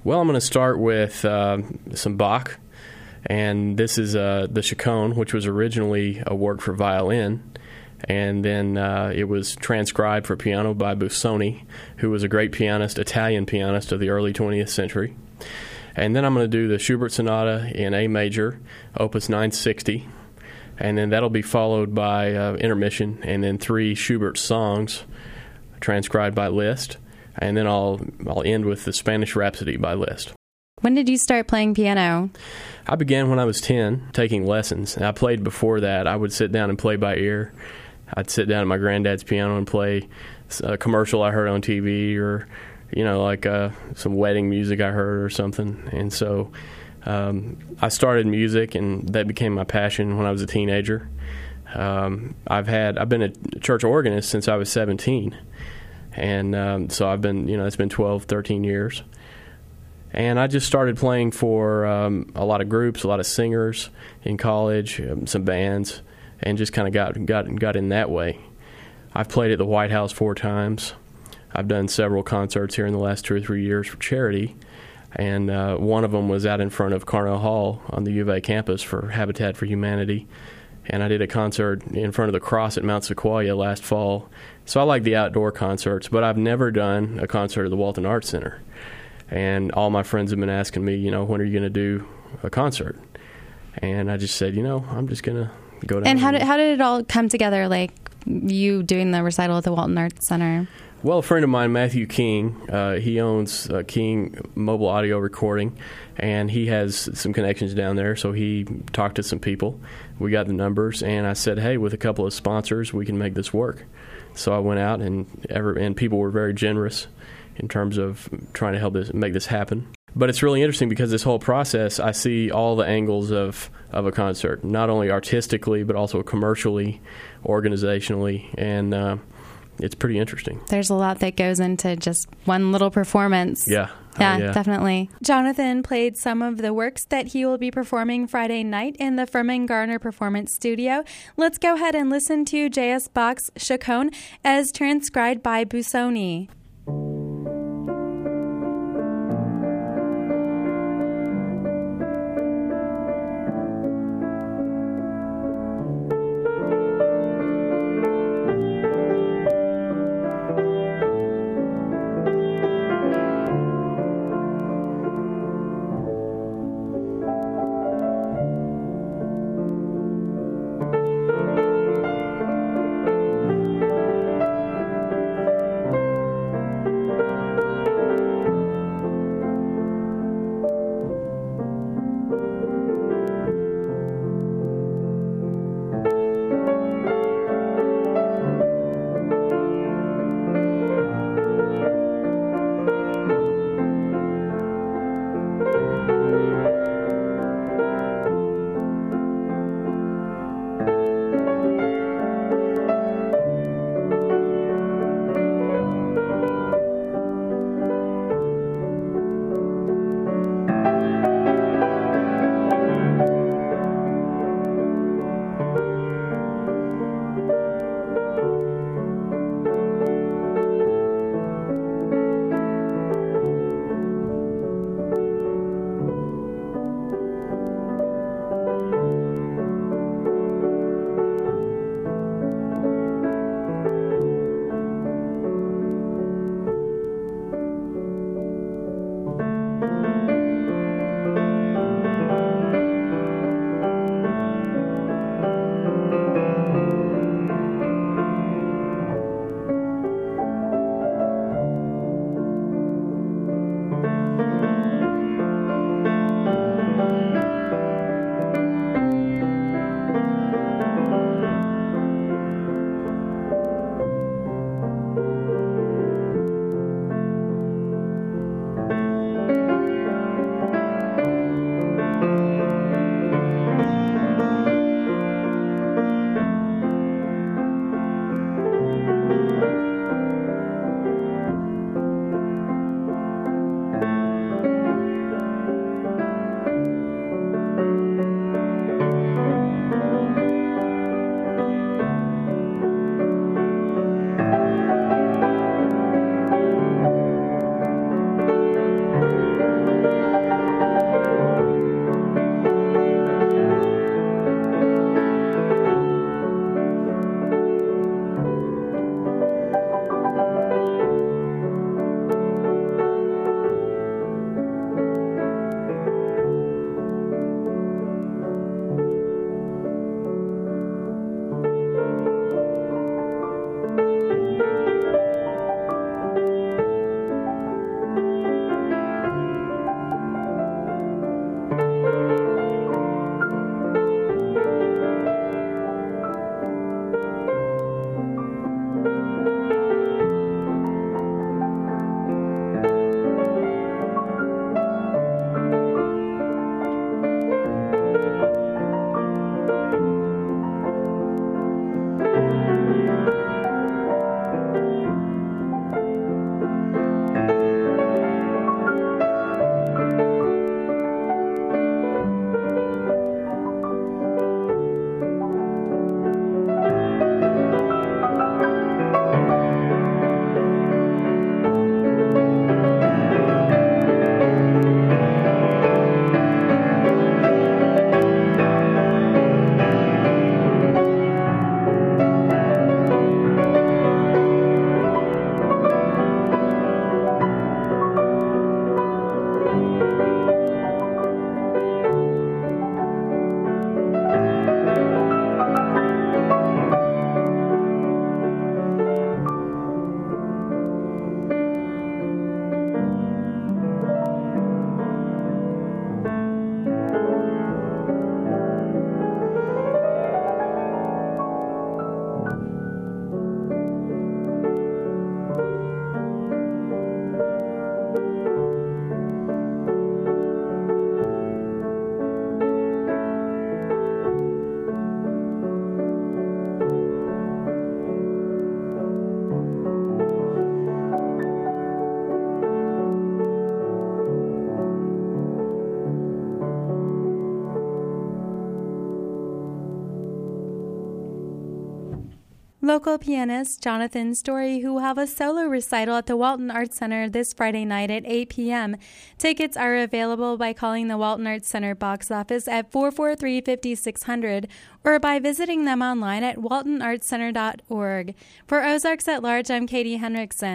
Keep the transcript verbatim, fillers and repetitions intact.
Well, I'm going to start with uh, some Bach, and this is uh, the Chaconne, which was originally a work for violin, and then uh, it was transcribed for piano by Busoni, who was a great pianist, Italian pianist of the early twentieth century. And then I'm going to do the Schubert Sonata in A major, Opus nine sixty, and then that'll be followed by uh, intermission, and then three Schubert songs transcribed by Liszt. And then I'll I'll end with the Spanish Rhapsody by Liszt. When did you start playing piano? I began when I was ten, taking lessons. I played before that. I would sit down and play by ear. I'd sit down at my granddad's piano and play a commercial I heard on T V, or, you know, like uh, some wedding music I heard or something. And so um, I started music, and that became my passion when I was a teenager. Um, I've had I've been a church organist since I was seventeen. And um, so I've been, you know, it's been twelve, thirteen years. And I just started playing for um, a lot of groups, a lot of singers in college, um, some bands, and just kind of got, got, got in that way. I've played at the White House four times. I've done several concerts here in the last two or three years for charity. And uh, one of them was out in front of Carnell Hall on the U of A campus for Habitat for Humanity. And I did a concert in front of the cross at Mount Sequoia last fall. So I like the outdoor concerts, but I've never done a concert at the Walton Arts Center. And all my friends have been asking me, you know, when are you going to do a concert? And I just said, you know, I'm just going to go down. And how did, how did it all come together, like you doing the recital at the Walton Arts Center? Well, a friend of mine, Matthew King, uh, he owns uh, King Mobile Audio Recording, and he has some connections down there, so he talked to some people. We got the numbers, and I said, hey, with a couple of sponsors, we can make this work. So I went out, and ever, and people were very generous in terms of trying to help this, make this happen. But it's really interesting because this whole process, I see all the angles of, of a concert, not only artistically, but also commercially, organizationally, and uh, it's pretty interesting. There's a lot that goes into just one little performance. Yeah. Yeah, oh, yeah, definitely. Jonathan played some of the works that he will be performing Friday night in the Furman Garner Performance Studio. Let's go ahead and listen to J S. Bach's Chaconne as transcribed by Busoni. local pianist Jonathan Story, who will have a solo recital at the Walton Arts Center this Friday night at eight p.m. Tickets are available by calling the Walton Arts Center box office at four four three, five six zero zero or by visiting them online at walton arts center dot org. For Ozarks at Large, I'm Katie Henriksen.